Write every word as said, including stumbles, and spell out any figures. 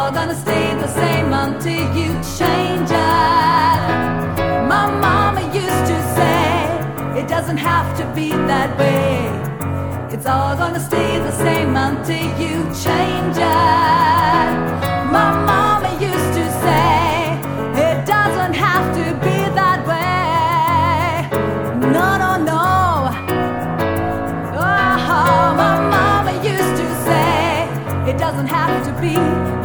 all gonna stay the same until you change it. My mama used to say, it doesn't have to be that way. It's all gonna stay the same until you change it. My mama used to say, it doesn't have to be that way. No, no, no. Oh, my mama used to say, it doesn't have to be